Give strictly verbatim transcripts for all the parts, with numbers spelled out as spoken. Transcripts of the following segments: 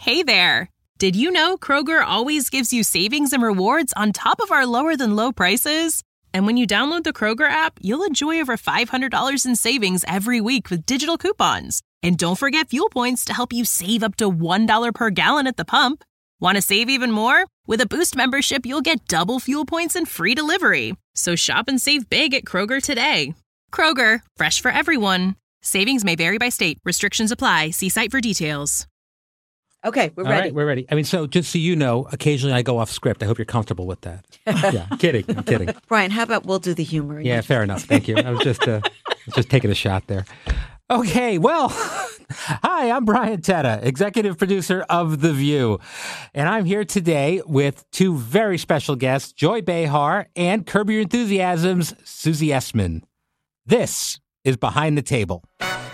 Hey there! Did you know Kroger always gives you savings and rewards on top of our lower-than-low prices? And when you download the Kroger app, you'll enjoy over five hundred dollars in savings every week with digital coupons. And don't forget fuel points to help you save up to one dollar per gallon at the pump. Want to save even more? With a Boost membership, you'll get double fuel points and free delivery. So shop and save big at Kroger today. Kroger, fresh for everyone. Savings may vary by state. Restrictions apply. See site for details. Okay, we're All ready. right, we're ready. I mean, so just so you know, occasionally I go off script. I hope you're comfortable with that. Yeah, I'm kidding. I'm kidding. Brian, how about we'll do the humor again? Yeah, fair enough. Thank you. I was just uh, just taking a shot there. Okay, well, hi, I'm Brian Tetta, executive producer of The View. And I'm here today with two very special guests, Joy Behar and Curb Your Enthusiasm's Susie Essman. This is Behind the Table.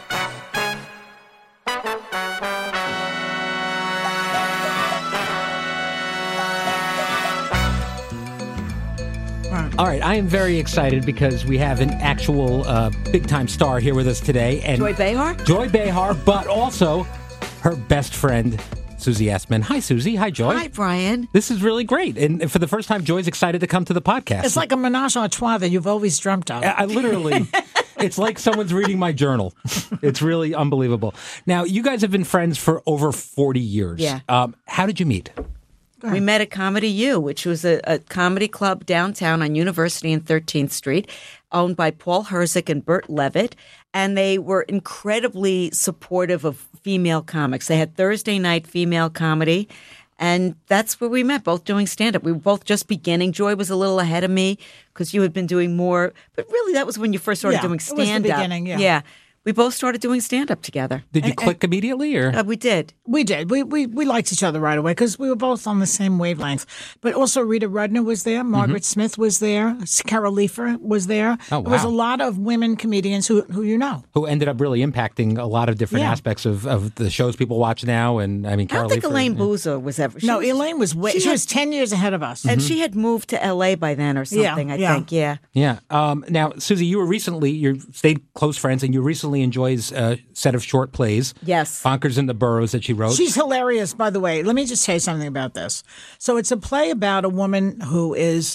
All right, I am very excited because we have an actual uh, big-time star here with us today. And Joy Behar? Joy Behar, but also her best friend, Susie Essman. Hi, Susie. Hi, Joy. Hi, Brian. This is really great. And for the first time, Joy's excited to come to the podcast. It's like a menage a trois that you've always dreamt of. I, I literally, it's like someone's reading my journal. It's really unbelievable. Now, you guys have been friends for over forty years. Yeah. Um, how did you meet? We met at Comedy U, which was a, a comedy club downtown on University and thirteenth Street, owned by Paul Herzik and Burt Levitt. And they were incredibly supportive of female comics. They had Thursday night female comedy, and that's where we met, both doing stand-up. We were both just beginning. Joy was a little ahead of me because you had been doing more. But really, that was when you first started Yeah, doing it was the stand-up. beginning, yeah. Yeah. We both started doing stand-up together. Did you And- click immediately, or? Uh, we did. We did. We, we we liked each other right away because we were both on the same wavelength. But also Rita Rudner was there. Margaret Smith was there. Carol Leifer was there. Oh, There was a wow. lot of women comedians who who you know. Who ended up really impacting a lot of different Yeah. aspects of, of the shows people watch now. And I mean, I Carol don't think Leifer, Elaine yeah. Boozer was ever. She no, was- Elaine was way, she she, had- was ten years ahead of us. And she had moved to L A by then or Yeah, something, I yeah. think. Yeah. Yeah. Um, now, Susie, you were recently, you stayed close friends, and you recently enjoyed a set of short plays. Yes. Bonkers in the Burrows that she wrote. She's hilarious, by the way. Let me just say something about this. So it's a play about a woman who is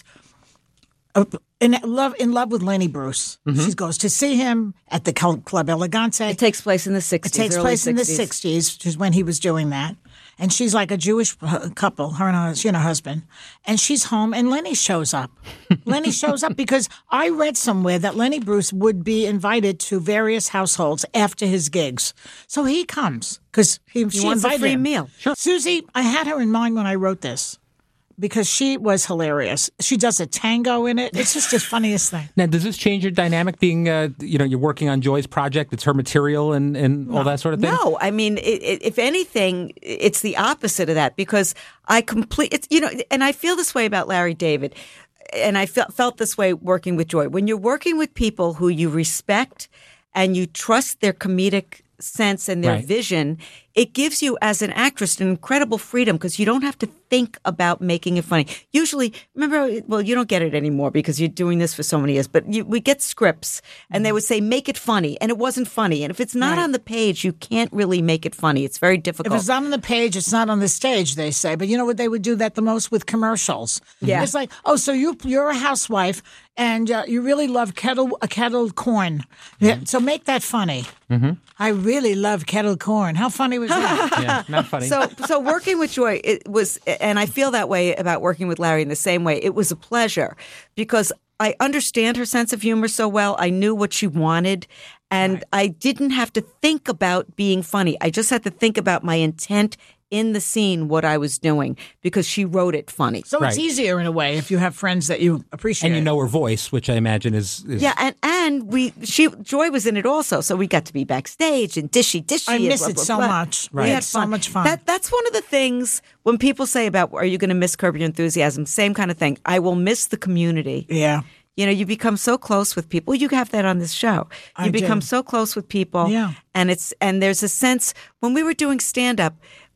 uh, in love in love with Lenny Bruce. She goes to see him at the Club Elegante. It takes place in the sixties. It takes early place in the sixties. sixties, which is when he was doing that. And she's like a Jewish uh, couple, her and her, she and her husband. And she's home, and Lenny shows up. Lenny shows up because I read somewhere that Lenny Bruce would be invited to various households after his gigs. So he comes because he, she wants a invited free him. meal. Susie, I had her in mind when I wrote this because she was hilarious. She does a tango in it. It's just the funniest thing. Now, does this change your dynamic being, uh, you know, you're working on Joy's project, it's her material and, and all that sort of thing? No, I mean, it, it, if anything, it's the opposite of that because I complete, it's, you know, and I feel this way about Larry David, and I felt felt this way working with Joy. When you're working with people who you respect and you trust their comedic sense and their Right. vision, it gives you as an actress an incredible freedom because you don't have to think about making it funny. Usually, remember, well, you don't get it anymore because you're doing this for so many years, but you, we get scripts and they would say, make it funny. And it wasn't funny. And if it's not Right. on the page, you can't really make it funny. It's very If difficult. it's not on the page, it's not on the stage, they say. But you know what? They would do that the most with commercials. Yeah. It's like, oh, so you, you're a housewife and uh, you really love kettle a kettle corn. Yeah, so make that funny. Mm-hmm. I really love kettle corn. How funny was that? Yeah, not funny. So, so working with Joy, it was, and I feel that way about working with Larry in the same way. It was a pleasure because I understand her sense of humor so well. I knew what she wanted, and I didn't have to think about being funny. I just had to think about my intent in the scene, what I was doing, because she wrote it funny. So Right. it's easier in a way if you have friends that you appreciate. and you know her voice, which I imagine is... is Yeah, and and we she Joy was in it also, so we got to be backstage and dishy dishy. I and miss blah, it blah, so blah. much. We Right. had It's so much fun. That that's one of the things when people say about are you going to miss Curb Your Enthusiasm? Same kind of thing. I will miss the community. Yeah. You know, you become so close with people. You have that on this show. You I become do. so close with people. Yeah. And it's and there's a sense when we were doing stand up.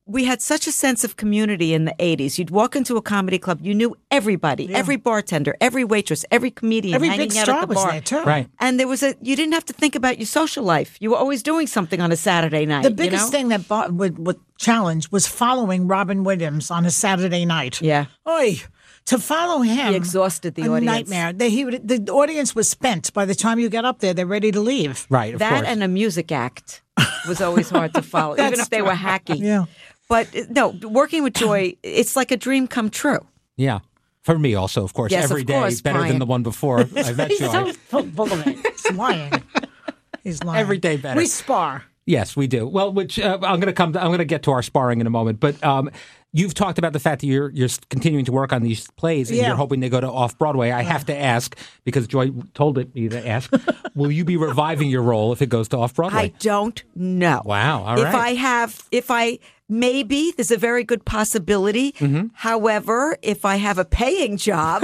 we had such a sense of community in the eighties. You'd walk into a comedy club, you knew everybody, Yeah. every bartender, every waitress, every comedian Every hanging big out star at the was bar. there, too. Right. And there was a you didn't have to think about your social life. You were always doing something on a Saturday night. The biggest you know? thing that bought, would, would challenge was following Robin Williams on a Saturday night. Yeah. Oy, to follow him. He exhausted the a audience. nightmare. They, he would, the audience was spent. By the time you get up there, they're ready to leave. Right, of that course. and a music act was always hard to follow, even That's if they were hacky. Yeah. But uh, no, working with Joy, it's like a dream come true. Yeah. For me also, of course. Yes, Every of day course, better Brian. than the one before I met He's Joy. so full, full of it. He's lying. He's lying. Every day better. We spar. Yes, we do. Well, which uh, I'm going to come. I'm going to get to our sparring in a moment. But um, you've talked about the fact that you're you're continuing to work on these plays, and Yeah. you're hoping they go to off Broadway. I have to ask because Joy told it me to ask. Will you be reviving your role if it goes to off I Broadway? don't know. Wow, all if right. I have, if I, maybe, there's a very good possibility. Mm-hmm. However, if I have a paying job,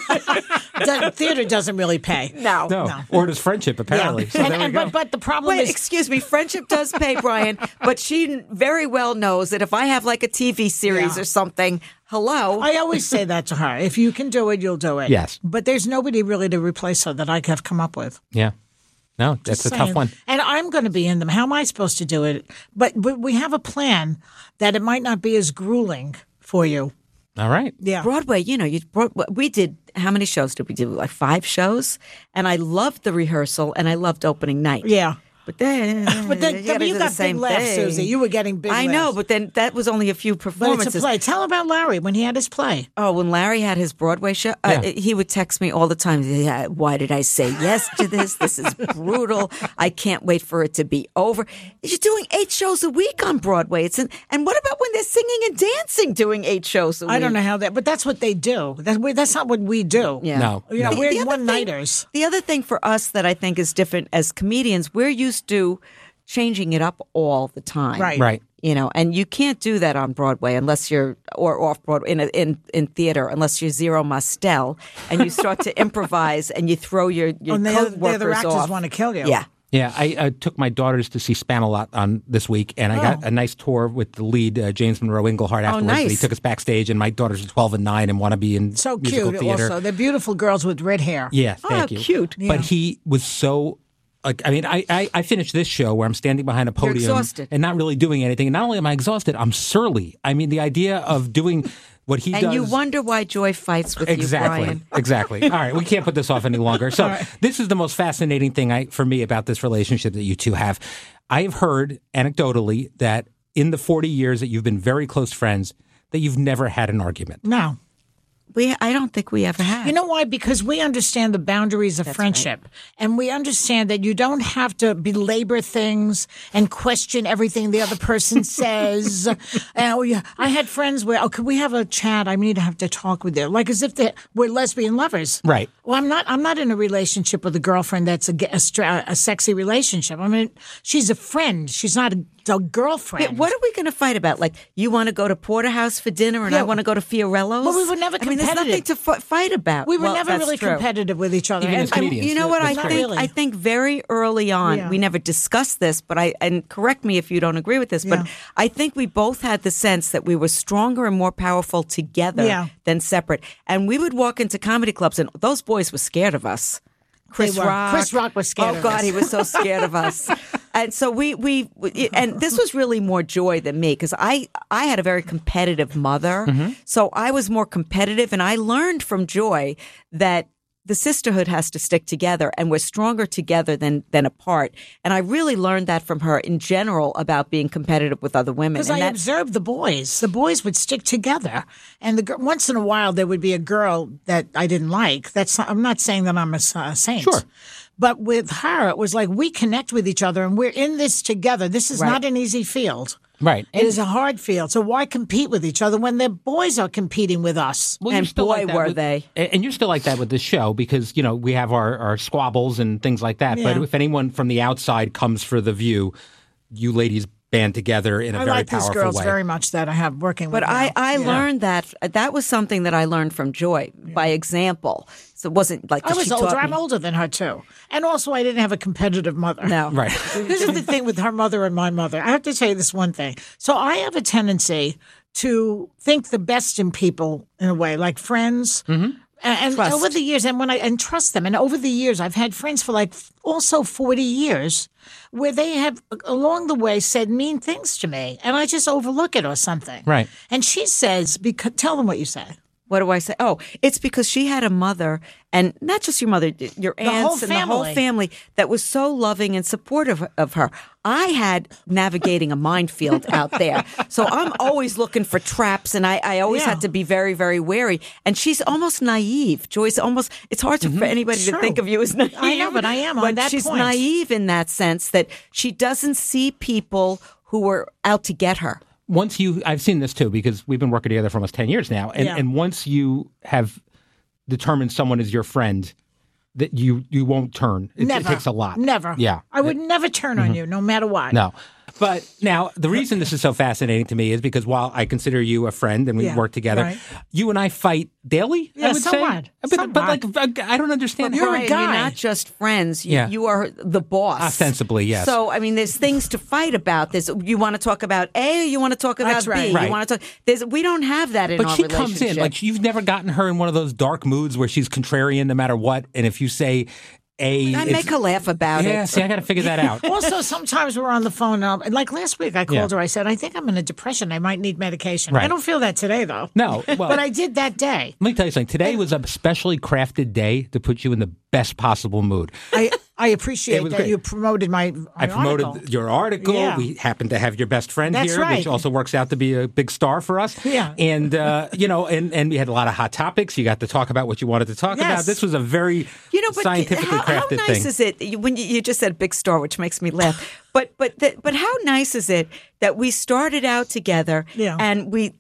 The theater doesn't really pay. no. no. no. Or does friendship apparently? So and, there we and, go. but, but the problem Wait, is, excuse me. Friendship does pay, Brian, but she very well knows that if I have like a T V series Yeah. or something, hello. I always say that to her. If you can do it, you'll do it. Yes. But there's nobody really to replace her that I have come up with. yeah. No, that's a Saying. tough one. And I'm going to be in them. How am I supposed to do it? But, but we have a plan that it might not be as grueling for you. All right. Yeah. Broadway, you know, you Broad- we did how many shows did we do? Like five shows, and I loved the rehearsal and I loved opening night. Yeah. But then, But then you, gotta you do the got same big laughs, thing. Susie. You were getting big I know, laughs. but then that was only a few But performances. it's a play. Tell about Larry when he had his play. Oh, when Larry had his Broadway show, uh, Yeah. he would text me all the time. Yeah, why did I say yes to this? This is brutal. I can't wait for it to be over. You're doing eight shows a week on Broadway. It's an, and what about when they're singing and dancing doing eight shows a week? I don't know how that, but that's what they do. That's, we- that's not what we do. Yeah. No. You know, no. we're The other one thing- nighters. The other thing for us that I think is different as comedians, we're used to changing it up all the time. Right. Right. You know, and you can't do that on Broadway unless you're, or off Broadway, in, a, in in theater, unless you're Zero Mostel and you start to improvise and you throw your, your And the other, the co-workers other actors off. want to kill you. Yeah. Yeah, I, I took my daughters to see Spamalot on this week, and I Oh. got a nice tour with the lead, uh, James Monroe Englehart, afterwards. nice. And he took us backstage, and my daughters are twelve and nine and want to be in So musical cute. theater. Also, they're beautiful girls with red hair. Yeah, thank Oh, you. cute. But Yeah. he was so. Like, I mean, I, I, I finished this show where I'm standing behind a podium exhausted. and not really doing anything. And not only am I exhausted, I'm surly. I mean, the idea of doing what he And does. you wonder why Joy fights with Exactly. you, Brian. Exactly. All right, we can't put this off any longer. So this is the most fascinating thing I, for me about this relationship that you two have. I've heard anecdotally that in the forty years that you've been very close friends, that you've never had an argument. No. We, I don't think we ever had. You know why? Because we understand the boundaries of friendship. And we understand that you don't have to belabor things and question everything the other person says. And oh, yeah, I had friends where, oh, could we have a chat? I need to have to talk with you. Like as if they we're lesbian lovers. Right. Well, I'm not. I'm not in a relationship with a girlfriend that's a, a, stra- a sexy relationship. I mean, she's a friend. She's not a, a girlfriend. Wait, what are we going to fight about? Like, you want to go to Porterhouse for dinner and Yeah. I want to go to Fiorello's? Well, we were never I mean, there's nothing competitive. to f- fight about. We were Well, never that's really true. competitive with each other. Even And- as I- comedians. you know what? I That's think great. I think very early on, Yeah. we never discussed this, but I and correct me if you don't agree with this, Yeah. but I think we both had the sense that we were stronger and more powerful together Yeah. than separate. And we would walk into comedy clubs, and those boys were scared of us. Chris were. Rock. Chris Rock was scared Oh of God, us. he was so scared of us. And so we we and this was really more Joy than me because I I had a very competitive mother, Mm-hmm. so I was more competitive, and I learned from Joy that the sisterhood has to stick together, and we're stronger together than than apart. And I really learned that from her in general about being competitive with other women. Because And I that- observed the boys. The boys would stick together, and the gir- once in a while there would be a girl that I didn't like. That's not, I'm not saying that I'm a, s- a saint. Sure. But with her, it was like we connect with each other, and we're in this together. This is Right. not an easy field. Right. It is a hard field. So why compete with each other when their boys are competing with us? Well, And you're still boy, like that were with- they. And and you're still like that with this show because, you know, we have our, our squabbles and things like that. But Yeah. if anyone from the outside comes for the view, you ladies band together in a I very like these powerful girls way. very much that I have working But with. I, now. I Yeah. learned that that was something that I learned from Joy by example. So it wasn't like I that was she older. taught I'm me. older than her too, and also I didn't have a competitive mother. No. Right. This is the thing with her mother and my mother. I have to tell you this one thing. So I have a tendency to think the best in people in a way, like friends. Mm-hmm. And, and over the years, and when I and trust them, and over the years, I've had friends for like also forty years, where they have along the way said mean things to me, and I just overlook it or something. Right. And she says, "Because tell them what you say." What do I say? Oh, it's because she had a mother, and not just your mother, your whole aunts and the whole family. family that was so loving and supportive of her. I had navigating a minefield out there. So I'm always looking for traps, and I, I always Yeah. had to be very, very wary. And she's almost naive. Joyce almost, it's hard to, for anybody True. to think of you as naive. I know, but I am on But that she's point. naive in that sense that she doesn't see people who are out to get her. Once you, I've seen this too, because we've been working together for almost ten years now. And, Yeah. and once you have determined someone is your friend, that you, you won't turn. It, Never. it takes a lot. Never. Yeah. I would never turn on you, no matter what. No. But now, the reason this is so fascinating to me is because while I consider you a friend and we Yeah, work together, right. you and I fight daily, I Yeah, would so say. what? But, So but what? like, I don't understand. You're how- a Brian, guy. You're not just friends. You, Yeah. you are the boss. Ostensibly, yes. So, I mean, there's things to fight about. There's, you want to talk about A or you want to talk about That's right. B. Right. You want to talk. There's, we don't have that in But our she comes in, relationship. like, you've never gotten her in one of those dark moods where she's contrarian no matter what. And if you say A, I it's- make her laugh about yeah, it. see, I got to figure that out. Also, sometimes we're on the phone. Um, and like last week, I called Yeah. her. I said, I think I'm in a depression. I might need medication. Right. I don't feel that today, though. No, well- but I did that day. Let me tell you something. Today was a specially crafted day to put you in the best possible mood. I, I It appreciate was that great. you promoted my, my I promoted article. your article. Yeah. We happen to have your best friend That's here, right. which also works out to be a big star for us. Yeah. And, uh, you know, and, and we had a lot of hot topics. You got to talk about what you wanted to talk Yes. about. This was a very You know, but scientifically how, how crafted nice thing. is it you- when you, you just said big star, which makes me laugh. But but the, but how nice is it that we started out together Yeah. and we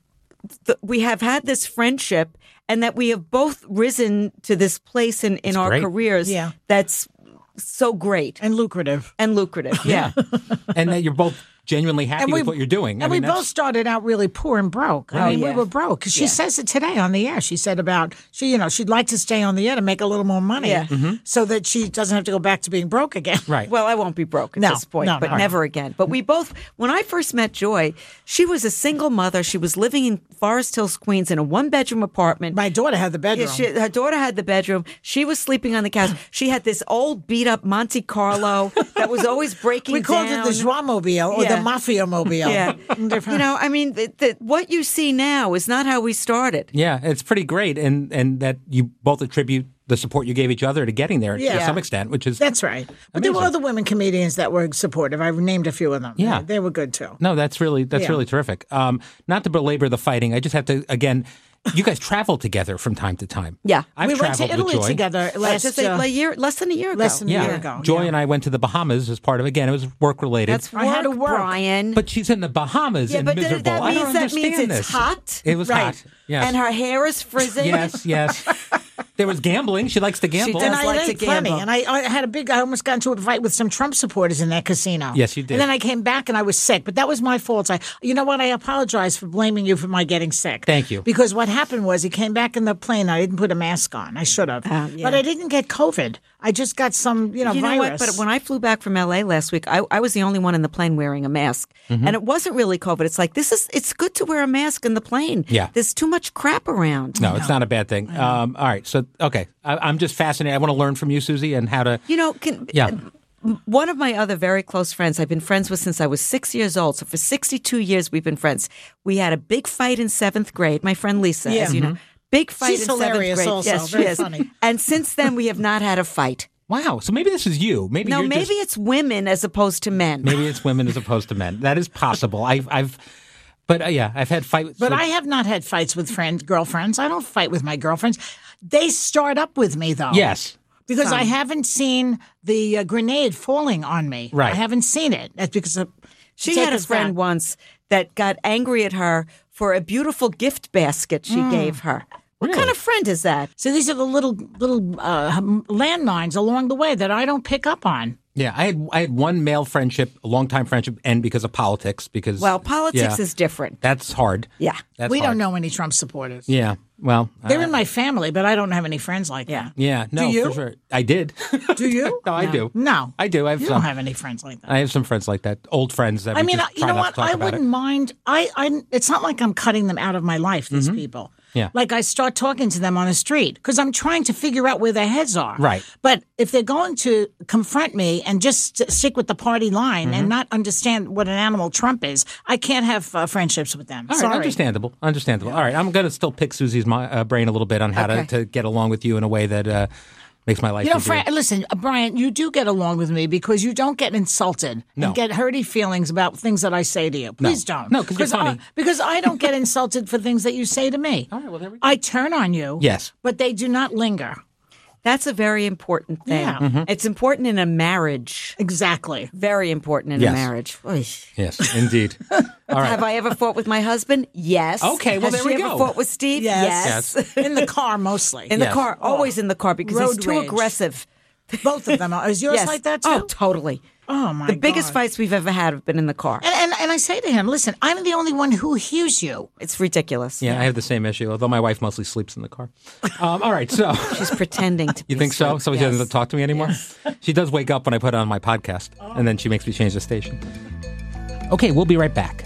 th- we have had this friendship and that we have both risen to this place in, in our great. careers Yeah. that's so great And lucrative. and lucrative. Yeah. and that you're both genuinely happy And we- with what you're doing. And I mean, we that's- both started out really poor and broke. I Oh, mean, yeah. we were broke. 'Cause she Yeah. says it today on the air. She said about she, you know, she'd like to stay on the air to make a little more money, Yeah. so that she doesn't have to go back to being broke again. Right. Well, I won't be broke at No, this point, no, but no. never again. But we both, when I first met Joy, she was a single mother. She was living in Forest Hills, Queens, in a one-bedroom apartment. My daughter had the bedroom. Yeah, she, her daughter had the bedroom. She was sleeping on the couch. She had this old beat-up Monte Carlo that was always breaking we called down. it the Joie-mobile or Yeah. the Mafia-mobile. Yeah, you know, I mean, the, the, what you see now is not how we started. Yeah, it's pretty great. And, and that you both attribute the support you gave each other to getting there to Yeah. some extent, which is That's right. But there were Amazing. other women comedians that were supportive. I've named a few of them. Yeah. They, they were good too. No, that's really that's Yeah. really terrific. Um, not to belabor the fighting, I just have to again. You guys travel together from time to time. Yeah. I've we went to traveled with Italy Joy. together Uh, last just a, uh, a year, less than a year ago. less than a Yeah, year ago. Joy yeah. and I went to the Bahamas as part of again. It was work related. That's I had to work, work. Brian. but she's in the Bahamas yeah, and but th- miserable. that I means don't that understand means it's this. hot. It was Right. hot. Yes. And her hair is frizzing. yes. Yes. There was gambling. She likes to gamble. does. And I like ate to plenty. gamble. And I, I had a big, I almost got into a fight with some Trump supporters in that casino. Yes, you did. And then I came back and I was sick. But that was my fault. I, you know what? I apologize for blaming you for my getting sick. Thank you. Because what happened was he came back in the plane. I didn't put a mask on. I should have. Ah, yeah. But I didn't get COVID. I just got some, you know, You know virus. what? But when I flew back from L A last week, I, I was the only one in the plane wearing a mask, Mm-hmm. and it wasn't really COVID. It's like this is it's good to wear a mask in the plane. Yeah. there's too much crap around. No, it's not a bad thing. Um, all right. So, okay. I, I'm just fascinated. I want to learn from you, Susie, and how to. You know, can, Yeah. one of my other very close friends I've been friends with since I was six years old. So for sixty-two years we've been friends. We had a big fight in seventh grade. My friend Lisa, Yeah. as you know, big fight She's in seventh hilarious grade. also. Yes, Very she is. funny. And since then we have not had a fight. Wow. So maybe this is you. Maybe No, you're maybe just, it's women as opposed to men. maybe it's women as opposed to men. That is possible. I've, I've, but uh, yeah, I've had fights. But with- I have not had fights with friends, girlfriends. I don't fight with my girlfriends. They start up with me, though. Yes. Because I haven't seen the uh, grenade falling on me. Right. I haven't seen it. That's because of, She take had a us friend back. once that got angry at her for a beautiful gift basket she Mm. gave her. What Really? kind of friend is that? So these are the little little uh, landmines along the way that I don't pick up on. Yeah, I had I had one male friendship, a long time friendship, end because of politics. Because Well, politics yeah, is different. that's hard. Yeah. That's we hard. don't know any Trump supporters. Yeah, well, They're uh, in my family, but I don't have any friends like that. yeah, no, Do you? for sure. I did. Do you? no, I do. No. I do. I have You some. don't have any friends like that. I have some friends like that, old friends that I we mean, just you try know not what? to talk I about wouldn't it. mind. I, I, it's not like I'm cutting them out of my life. These people. Yeah. Like I start talking to them on the street because I'm trying to figure out where their heads are. Right. But if they're going to confront me and just st- stick with the party line Mm-hmm. and not understand what an animal Trump is, I can't have uh, friendships with them. All right, Sorry. understandable, understandable. All right, I'm going to still pick Susie's my, uh, brain a little bit on how Okay. to, to get along with you in a way that uh, makes my life You know, easier. Fran, listen, uh, Brian, you do get along with me because you don't get insulted No. and get hurty feelings about things that I say to you. Please don't. No, 'cause you're funny. I, because I don't get insulted for things that you say to me. All right, well, there we go. I turn on you. Yes. But they do not linger. That's a very important thing. Yeah. Mm-hmm. It's important in a marriage. Exactly. Very important in Yes. a marriage. Oy. Yes, indeed. All right. Have I ever fought with my husband? Yes. Okay, well, Has there we she ever go. fought with Steve? Yes. Yes. In the car, mostly. In the Yes. car, always in the car because he's Road too rage. aggressive. Both of them. Are. Is yours Yes. like that, too? Oh, totally. Oh, my The biggest God. fights we've ever had have been in the car. And, and, and I say to him, listen, I'm the only one who hears you. It's ridiculous. Yeah, I have the same issue, although my wife mostly sleeps in the car. Um, all right, so She's pretending to be you think so? asleep. So she Yes. doesn't talk to me anymore? She does wake up when I put on my podcast, and then she makes me change the station. Okay, we'll be right back.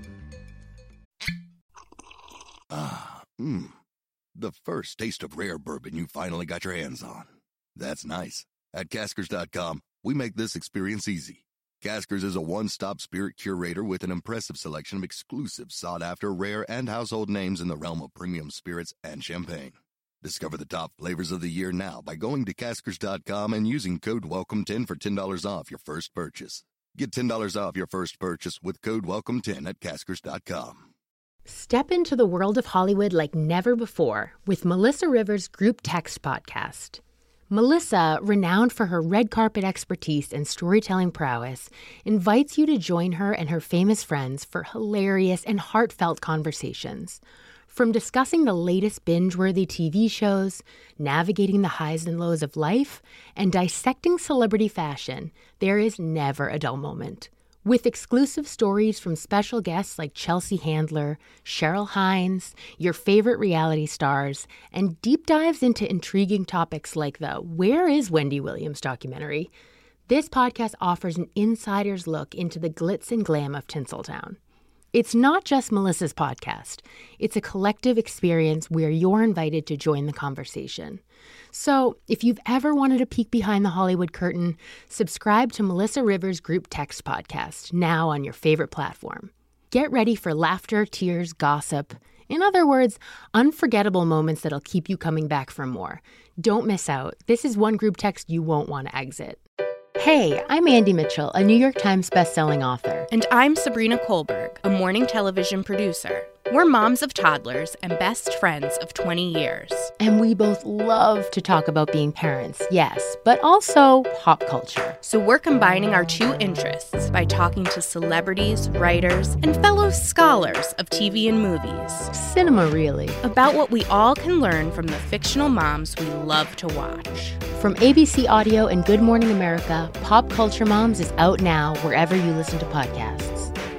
Mmm. The first taste of rare bourbon you finally got your hands on. That's nice. At Caskers dot com, we make this experience easy. Caskers is a one-stop spirit curator with an impressive selection of exclusive, sought-after, rare, and household names in the realm of premium spirits and champagne. Discover the top flavors of the year now by going to Caskers dot com and using code welcome ten for ten dollars off your first purchase. Get ten dollars off your first purchase with code welcome ten at Caskers dot com. Step into the world of Hollywood like never before with Melissa Rivers' Group Text podcast. Melissa, renowned for her red carpet expertise and storytelling prowess, invites you to join her and her famous friends for hilarious and heartfelt conversations. From discussing the latest binge-worthy T V shows, navigating the highs and lows of life, and dissecting celebrity fashion, there is never a dull moment. With exclusive stories from special guests like Chelsea Handler, Cheryl Hines, your favorite reality stars, and deep dives into intriguing topics like the Where is Wendy Williams documentary, this podcast offers an insider's look into the glitz and glam of Tinseltown. It's not just Melissa's podcast. It's a collective experience where you're invited to join the conversation. So, if you've ever wanted a peek behind the Hollywood curtain, subscribe to Melissa Rivers' Group Text podcast, now on your favorite platform. Get ready for laughter, tears, gossip. In other words, unforgettable moments that'll keep you coming back for more. Don't miss out. This is one group text you won't want to exit. Hey, I'm Andy Mitchell, a New York Times bestselling author. And I'm Sabrina Kohlberg, a morning television producer. We're moms of toddlers and best friends of twenty years. And we both love to talk about being parents, yes, but also pop culture. So we're combining our two interests by talking to celebrities, writers, and fellow scholars of T V and movies Cinema, really. about what we all can learn from the fictional moms we love to watch. From A B C Audio and Good Morning America, Pop Culture Moms is out now wherever you listen to podcasts.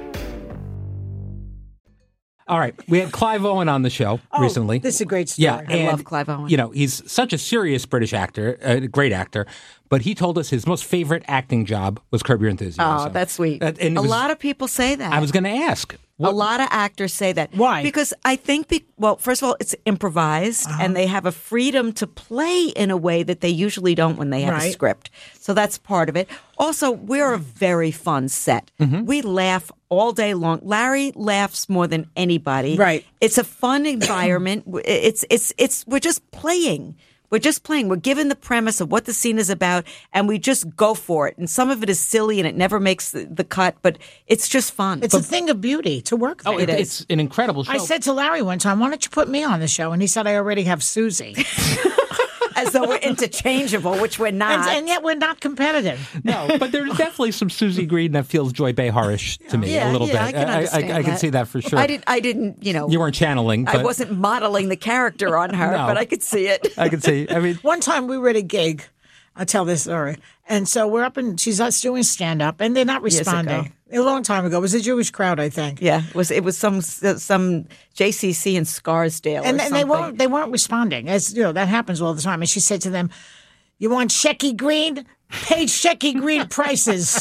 All right, we had Clive Owen on the show recently. This is a great story. Yeah, I and, love Clive Owen. You know, he's such a serious British actor, a great actor, but he told us his most favorite acting job was Curb Your Enthusiasm. Oh, that's sweet. That- and it a was- lot of people say that. I was going to ask. A lot of actors say that. Why? Because I think, be, well, first of all, it's improvised Uh-huh. and they have a freedom to play in a way that they usually don't when they have a Right. script. So that's part of it. Also, we're a very fun set. Mm-hmm. We laugh all day long. Larry laughs more than anybody. Right. It's a fun environment. It's, it's, it's, we're just playing. We're just playing. We're given the premise of what the scene is about, and we just go for it. And some of it is silly, and it never makes the, the cut, but it's just fun. It's a thing of beauty to work there. Oh, it, it's an incredible show. I said to Larry one time, why don't you put me on the show? And he said, I already have Susie. as though we're interchangeable, which we're not. And, and yet we're not competitive. No, but there's definitely some Susie Green that feels Joy Beharish to me Yeah, a little yeah, bit. I can understand I, I, I can that. see that for sure. I didn't. I didn't. You know, You weren't channeling. But I wasn't modeling the character on her, No. but I could see it. I can see. I mean, One time we were at a gig. I'll tell this story. And so we're up and she's us doing stand up and they're not Years responding. A long time ago. It was a Jewish crowd, I think. Yeah, it was it was some some J C C in Scarsdale, And, or and they something. weren't they weren't responding. As you know, that happens all the time. And she said to them, "You want Shecky Green? Pay Shecky Green prices."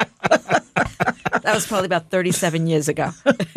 That was probably about thirty-seven years ago.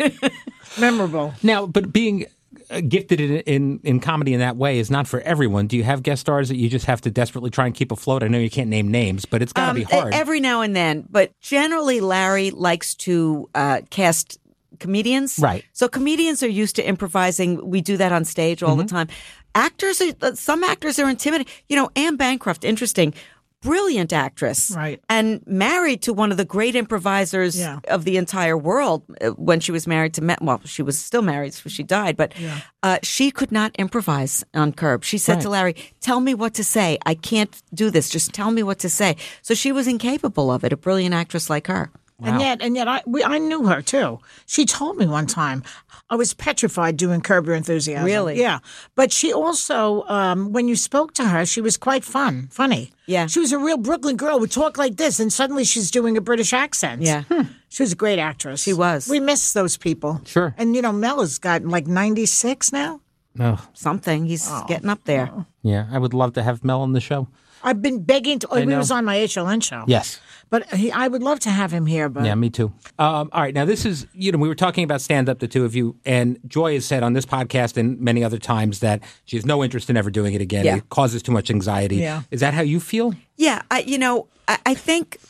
Memorable. now, but being uh, gifted in, in in comedy in that way is not for everyone. Do you have guest stars that you just have to desperately try and keep afloat? I know you can't name names, but it's got to Um, be hard. Every now and then, but generally Larry likes to uh, cast comedians. Right. So comedians are used to improvising. We do that on stage all Mm-hmm. the time. Actors are some actors are intimidated. You know, Anne Bancroft, interesting. Brilliant actress. Right. And married to one of the great improvisers Yeah. of the entire world uh, when she was married to Met. Well, she was still married, so she died, but uh, she could not improvise on Curb. She said Right. to Larry, "Tell me what to say. I can't do this. Just tell me what to say." So she was incapable of it, a brilliant actress like her. And yet, and yet, I we, I knew her too. She told me one time I was petrified doing Curb Your Enthusiasm. Really? Yeah. But she also, um, when you spoke to her, she was quite fun, funny. Yeah. She was a real Brooklyn girl. Would talk like this, and suddenly she's doing a British accent. Yeah. She was a great actress. She was. We miss those people. Sure. And you know, Mel has got like ninety-six now. Oh, Something. He's Oh. getting up there. yeah. I would love to have Mel on the show. I've been begging to. Oh, he know. was on my H L N show. Yes. But he, I would love to have him here. But Yeah, me too. Um, all right. Now, this is, you know, we were talking about stand up, the two of you, and Joy has said on this podcast and many other times that she has no interest in ever doing it again. Yeah. It causes too much anxiety. Yeah. Is that how you feel? Yeah, I, you know, I, I think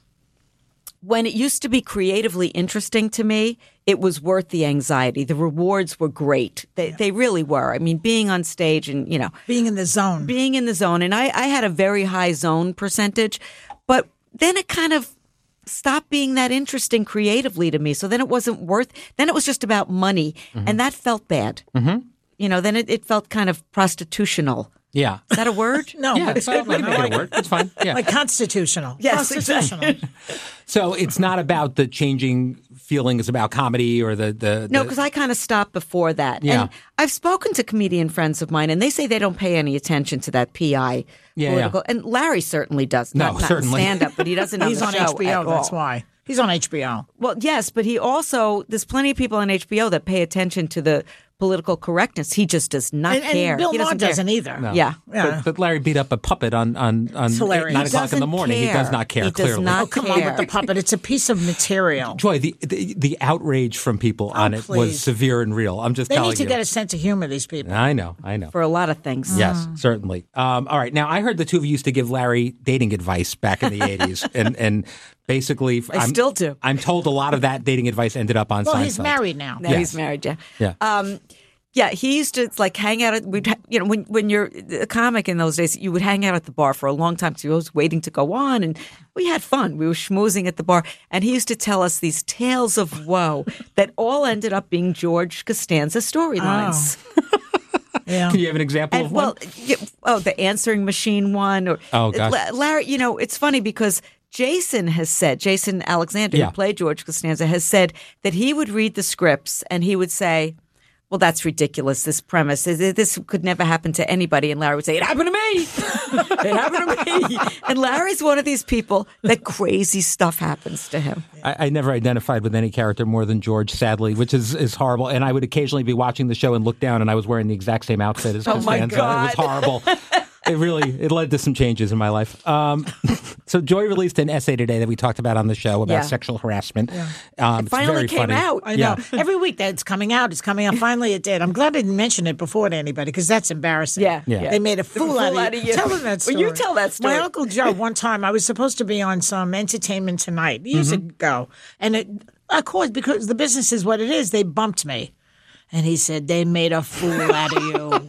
when it used to be creatively interesting to me, it was worth the anxiety. The rewards were great. They they really were. I mean, being on stage and, you know, being in the zone. being in the zone. And I, I had a very high zone percentage, but then it kind of stopped being that interesting creatively to me. So then it wasn't worth, then it was just about money. And that felt bad. Mm-hmm. You know, then it, it felt kind of prostitutional. Yeah. Is that a word? No, Yeah, but it's not, not a word. It's fine. Yeah. like constitutional. Yes, constitutional. So it's not about the changing feelings about comedy or the the, No, the- because I kind of stopped before that. Yeah. And I've spoken to comedian friends of mine, and they say they don't pay any attention to that P I Yeah, political. yeah. And Larry certainly does. No, not, not certainly. stand up, but he doesn't. He's on, on the show H B O. at That's all. why he's on H B O. Well, yes, but he also there's plenty of people on H B O that pay attention to the political correctness. He just does not And, and care. Bill he Maher doesn't care. doesn't either. No. Yeah. Yeah. But, but Larry beat up a puppet on on on hilarious. nine He o'clock in the doesn't morning. He does care. not care. He does clearly. not Oh, come care. on with the puppet. It's a piece of material. Joy, the, the the outrage from people on it was please. severe and real. I'm just They telling need to you. get a sense of humor, these people. I know, I know. For a lot of things. Yes, certainly. Um, all right. Now, I heard the two of you used to give Larry dating advice back in the eighties, and and basically, I I'm, still do. I'm told a lot of that dating advice ended up on Well, Seinfeld. he's married now. Now Yes. he's married. Yeah. Yeah. Um, yeah, he used to like hang out at, we'd, ha- you know, when when you're a comic in those days, you would hang out at the bar for a long time because you were always waiting to go on, and we had fun. We were schmoozing at the bar, and he used to tell us these tales of woe that all ended up being George Costanza storylines. Yeah. Can you have an example And of well, one? yeah, oh, the answering machine one, or Oh, gosh. La- Larry. You know, it's funny because Jason has said, Jason Alexander, Yeah. who played George Costanza, has said that he would read the scripts and he would say, "Well, that's ridiculous. This premise, this could never happen to anybody." And Larry would say, "It happened to me. It happened to me." And Larry's one of these people that crazy stuff happens to him. I, I never identified with any character more than George, sadly, which is, is horrible. And I would occasionally be watching the show and look down, and I was wearing the exact same outfit as Oh, my Costanza. It was horrible. It really it led to some changes in my life. Um, so Joy released an essay today that we talked about on the show about Yeah. sexual harassment. Um, it's Finally very came funny. out. I know. Yeah. Every week that it's coming out, it's coming out. Finally, it did. I'm glad I didn't mention it before to anybody because that's embarrassing. Yeah, Yeah. They made a fool, fool out, of out of you. Tell them that Well, story. you tell that story. My Uncle Joe, one time, I was supposed to be on some Entertainment Tonight years Mm-hmm. ago. And it, of course, because the business is what it is, they bumped me. And he said, "They made a fool out of you."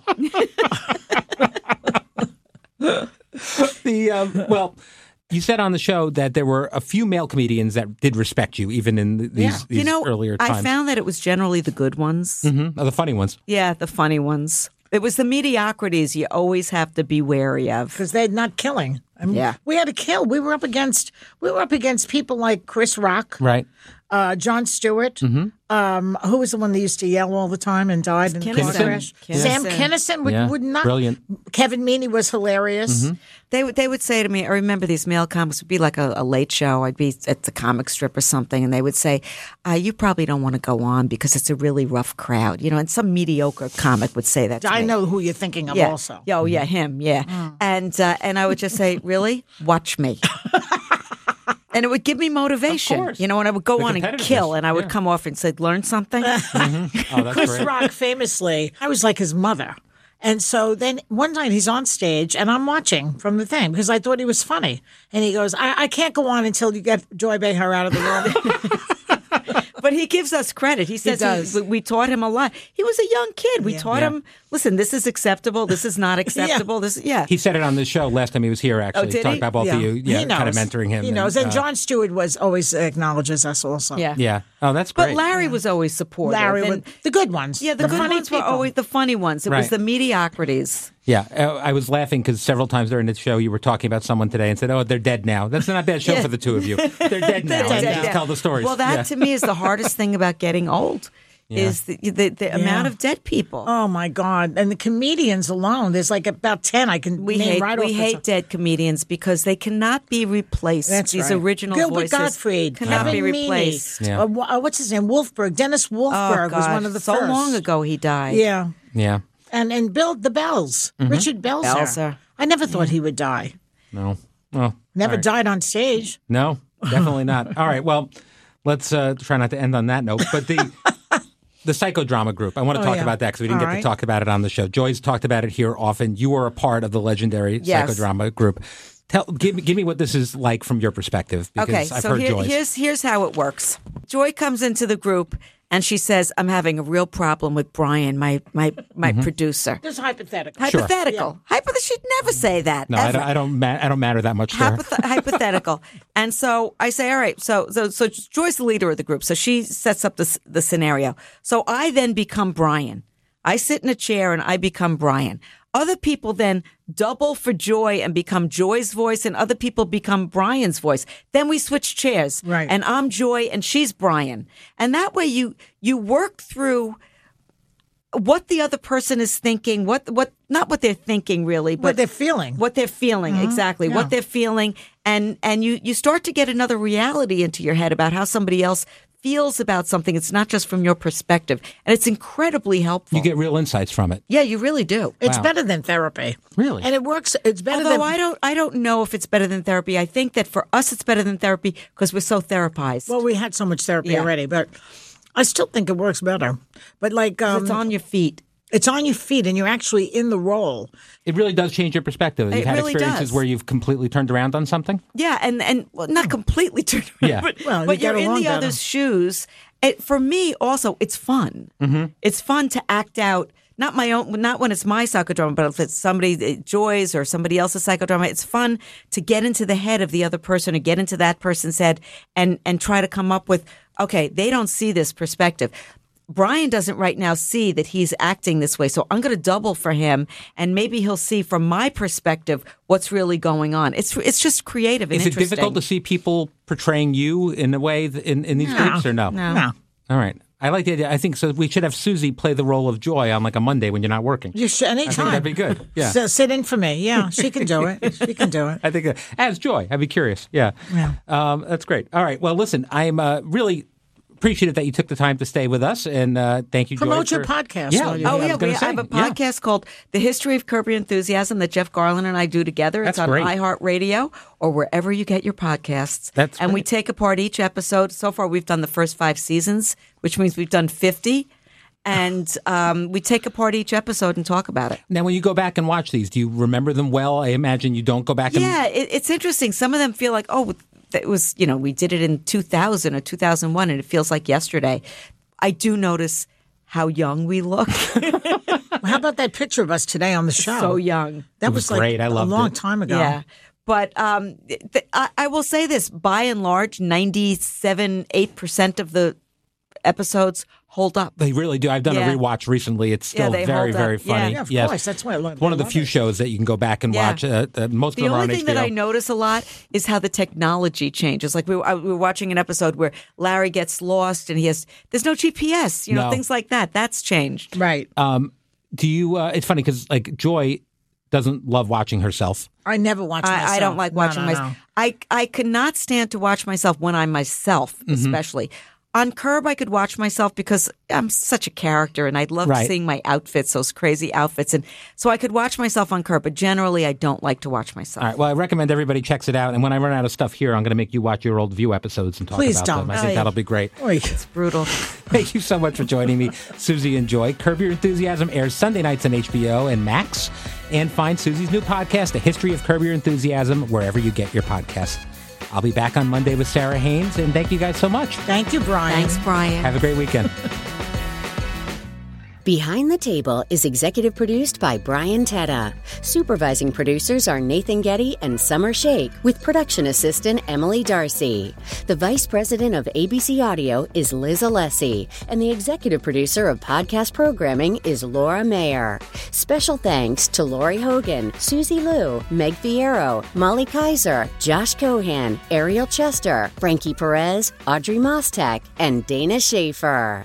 The um, well, you said on the show that there were a few male comedians that did respect you, even in th- these, Yeah. these You know, earlier I times. found that it was generally the good ones. Mhm. Oh, the funny ones. Yeah, the funny ones. It was the mediocrities you always have to be wary of. because they're not killing. I mean, Yeah. we had to kill. We were up against we were up against people like Chris Rock, Right. uh, Jon Stewart. Mm-hmm. Um, who was the one that used to yell all the time and died in the car Kinison. crash? Kinison. Sam Kinison would, Yeah. would not. Brilliant. Kevin Meaney was hilarious. Mm-hmm. They would they would say to me, I remember these male comics would be like a, a late show. I'd be at the comic strip or something, and they would say, uh, "You probably don't want to go on because it's a really rough crowd." You know, and some mediocre comic would say that. To I me. know who you're thinking of Yeah. also. Yeah, oh yeah, him. Yeah, and uh, and I would just say, "Really, watch me." And it would give me motivation, course. you know. And I would go The on and competitiveness, kill, and I would yeah. come off and say, "Learn something." Oh, that's Chris great. Rock famously, I was like his mother. And so then one night he's on stage and I'm watching from the thing because I thought he was funny. And he goes, I, I can't go on until you get Joy Behar out of the room. But he gives us credit. He says does. we, we taught him a lot. He was a young kid. We taught Yeah. him, listen, this is acceptable. This is not acceptable. This, yeah. He said it on the show last time he was here, actually. Oh, did Talked he? about both of you, yeah, he knows. kind of mentoring him. He knows. And, uh, Jon Stewart was always acknowledges us also. yeah. Yeah. Oh, that's great. But Larry was always supportive. Larry, and- would, the good ones. yeah, the, good funny ones people. were always the funny ones. It was Right. the mediocrities. Yeah, uh, I was laughing because several times during the show you were talking about someone today and said, "Oh, they're dead now." That's not a bad show Yeah. for the two of you. They're dead now. Dead, and dead, just yeah. tell the stories. Well, that Yeah. to me is the hardest thing about getting old. Is the the, the amount of dead people. Oh my God! And the comedians alone, there's like about ten I can we name hate right we off the hate top. dead comedians because they cannot be replaced. That's These right. original Gilbert voices Gottfried, cannot Kevin be Meaney, replaced. Yeah. uh, wh- uh, what's his name? Wolfberg. Dennis Oh, Wolfberg was gosh, one of the so first. long ago he died. Yeah, Yeah. and and Bill the Bells, Mm-hmm. Richard Belzer. Belzer. I never thought he would die. No. Oh, Never all right. died on stage. No, definitely not. All right. Well, let's uh, try not to end on that note. But the the psychodrama group, I want to Oh, talk yeah. about that because we didn't All get to right. talk about it on the show. Joy's talked about it here often. You are a part of the legendary Yes. psychodrama group. Tell, give me, give me what this is like from your perspective, because Okay, I've so heard here, Joy's. here's here's how it works. Joy comes into the group and she says, "I'm having a real problem with Brian, my my my Mm-hmm. producer." This is hypothetical. Hypothetical. Hypo- she'd never say that. No, I ever. don't. I don't, ma- I don't matter that much to her. Hypoth- hypothetical. And so I say, all right, so so so Joy's the leader of the group, so she sets up the the scenario. So I then become Brian. I sit in a chair and I become Brian. Other people then double for Joy and become Joy's voice, and other people become Brian's voice. Then we switch chairs, Right. and I'm Joy and she's Brian, and that way you you work through what the other person is thinking, what what not what they're thinking really, but What they're feeling. what they're feeling exactly, yeah. what they're feeling, and and you you start to get another reality into your head about how somebody else feels about something. It's not just from your perspective, and it's incredibly helpful. You get real insights from it. yeah, you really do. It's Wow. better than therapy. Really? And it works. It's better Although than. I don't I don't know if it's better than therapy. I think that for us it's better than therapy because we're so therapized. Well, we had so much therapy Yeah. already, but I still think it works better. But like, um, it's on your feet. it's on your feet, and you're actually in the role. It really does change your perspective. You've It had really experiences does. where you've completely turned around on something. Yeah, and and well, not completely turned around, Yeah. but, Well, you but get you're in along the better. other's shoes. It, for me, also, it's fun. Mm-hmm. It's fun to act out. Not my own, not when it's my psychodrama, but if it's somebody, uh, Joy's or somebody else's psychodrama. It's fun to get into the head of the other person or get into that person's head and and try to come up with, okay, they don't see this perspective. Brian doesn't right now see that he's acting this way, so I'm going to double for him, and maybe he'll see from my perspective what's really going on. It's it's just creative and Is it interesting. difficult to see people portraying you in a way th- in, in these groups, or no? No. No. All right. I like the idea. I think so. We should have Susie play the role of Joy on like a Monday when you're not working. You should I anytime. think that'd be good. Yeah. So sit in for me. Yeah, she can do it. She can do it. I think uh, as Joy, I'd be curious. Yeah, Yeah. Um, that's great. All right. Well, listen, I'm uh, really appreciative that you took the time to stay with us, and uh, thank you. Promote Joy, your for- podcast Yeah. while you're Oh, I was yeah. gonna We, say, I have a yeah. podcast called The History of Curb Your Enthusiasm that Jeff Garland and I do together. It's That's on great. iHeartRadio or wherever you get your podcasts. That's and we great. take apart each episode. So far, we've done the first five seasons, which means we've done fifty. And um, we take apart each episode and talk about it. Now, when you go back and watch these, do you remember them well? I imagine you don't go back and Yeah, it, it's interesting. Some of them feel like, oh, it was, you know, we did it in two thousand or two thousand one, and it feels like yesterday. I do notice how young we look. How about that picture of us today on the show? So young. That It was like great. I a loved long it. time ago. Yeah. But um, th- I, I will say this, by and large, ninety-seven, eight percent of the episodes hold up. They really do. I've done Yeah. a rewatch recently. It's Yeah, still they very, hold up. very funny. Yeah, of yes. course. That's why I love One of the love few it. shows that you can go back and Yeah. watch. Uh, uh, most The of them are only on thing H B O. that I notice a lot is how the technology changes. Like we were, I- we were watching an episode where Larry gets lost and he has, there's no G P S, you know, No. things like that. That's changed. Right. Um, do you? Uh, it's funny because like Joy doesn't love watching herself. I never watch myself. I, I don't like No, watching no, myself. no. I I could not stand to watch myself when I'm myself, Mm-hmm. especially. On Curb, I could watch myself because I'm such a character and I love Right. seeing my outfits, those crazy outfits. And so I could watch myself on Curb, but generally I don't like to watch myself. All right. Well, I recommend everybody checks it out. And when I run out of stuff here, I'm going to make you watch your old View episodes and talk Please about don't. them. I Oh, think yeah. that'll be great. Oy. It's brutal. Thank you so much for joining me, Susie and Joy. Curb Your Enthusiasm airs Sunday nights on H B O and Max. And find Susie's new podcast, A History of Curb Your Enthusiasm, wherever you get your podcasts. I'll be back on Monday with Sarah Haynes, and thank you guys so much. Thank you, Brian. Thanks, Brian. Have a great weekend. Behind the Table is executive produced by Brian Tetta. Supervising producers are Nathan Getty and Summer Shake, with production assistant Emily Darcy. The vice president of A B C Audio is Liz Alessi, and the executive producer of podcast programming is Laura Mayer. Special thanks to Lori Hogan, Susie Liu, Meg Fierro, Molly Kaiser, Josh Cohan, Ariel Chester, Frankie Perez, Audrey Mostek, and Dana Schaefer.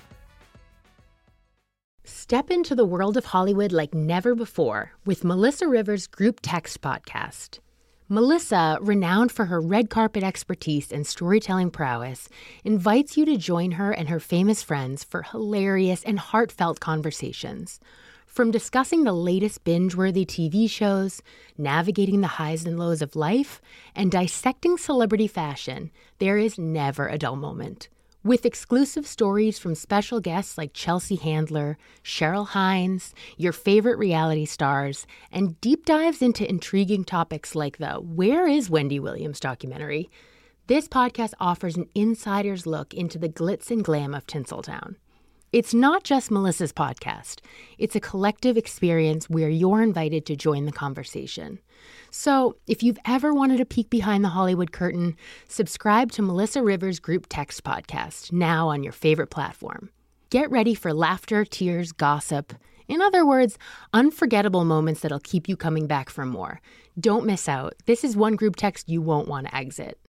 Step into the world of Hollywood like never before with Melissa Rivers' Group Text podcast. Melissa, renowned for her red carpet expertise and storytelling prowess, invites you to join her and her famous friends for hilarious and heartfelt conversations. From discussing the latest binge-worthy T V shows, navigating the highs and lows of life, and dissecting celebrity fashion, there is never a dull moment. With exclusive stories from special guests like Chelsea Handler, Cheryl Hines, your favorite reality stars, and deep dives into intriguing topics like the Where is Wendy Williams documentary, this podcast offers an insider's look into the glitz and glam of Tinseltown. It's not just Melissa's podcast. It's a collective experience where you're invited to join the conversation. So if you've ever wanted a peek behind the Hollywood curtain, subscribe to Melissa Rivers' Group Text podcast, now on your favorite platform. Get ready for laughter, tears, gossip. In other words, unforgettable moments that'll keep you coming back for more. Don't miss out. This is one group text you won't want to exit.